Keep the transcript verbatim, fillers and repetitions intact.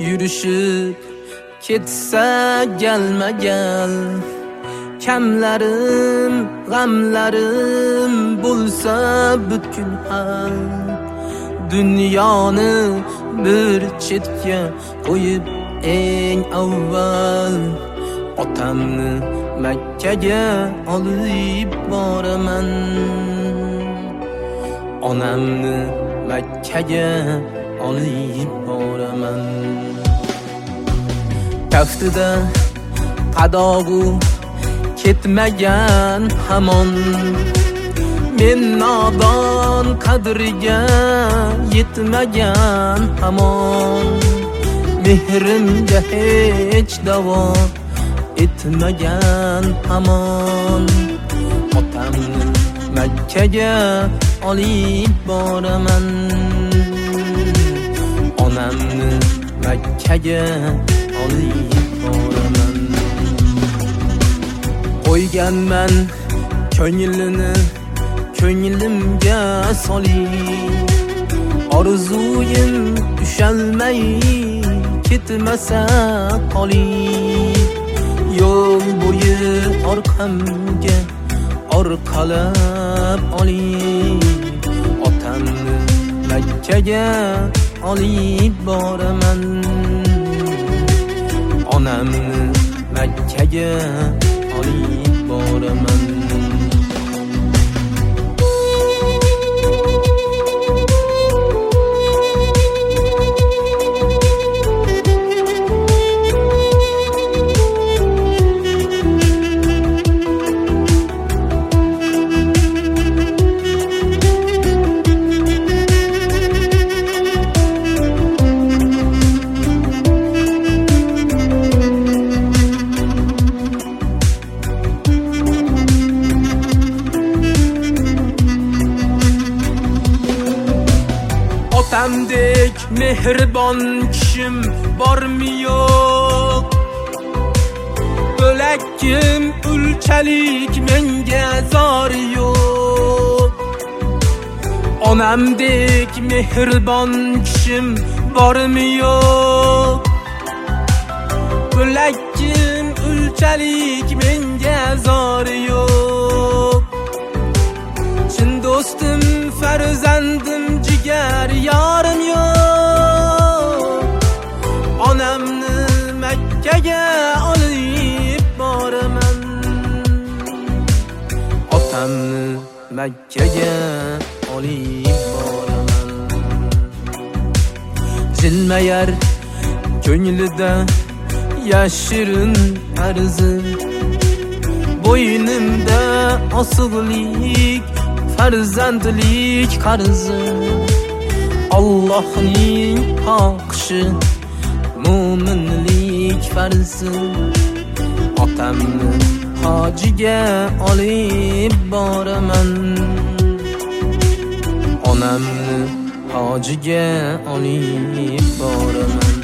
yurishib ketsa gelme gel. Kamlarim, g'amlarim bo'lsa butkul hal. Dunyoni bir chetga qo'yib eng avval otamni Makkaga olib boraman. Onamni Makkaga olib boraman. Kaftida qadog'u ketmagan hamon, men nodon qadriga yetmagan hamon, mehrimga hech davo etmagan hamon. Otamni Makkaga olib boraman. Onamni Makkaga olib boraman. Qo'yganman ko'nglini ko'nglimga solib, orzuyim ushalmay ketmasa qolib. Yo'l bo'yi orqamga orqalab olib, otamni Makkaga olib boraman. Onamni Makkaga olib boraman. Otamdek mehribon kishim bormi yo'q? Bo'lakkim ulchalik menga zori yo'q. Onamdek mehribon kishim bormi yo'q? Bo'lakkim ulchalik menga zori yo'q. Chin do'stim, farzandim, jigar yorim yo'q. Onamni Makkaga olib boraman. Otamni Makkaga olib boraman. Jilmayar ko'nglida yashirin arzi, bo'ynimda osig'lik farzandlik qarzi. Allohning xohishi mo'minlik farzi. Otamni hojiga olib boraman. Onamni hojiga olib boraman.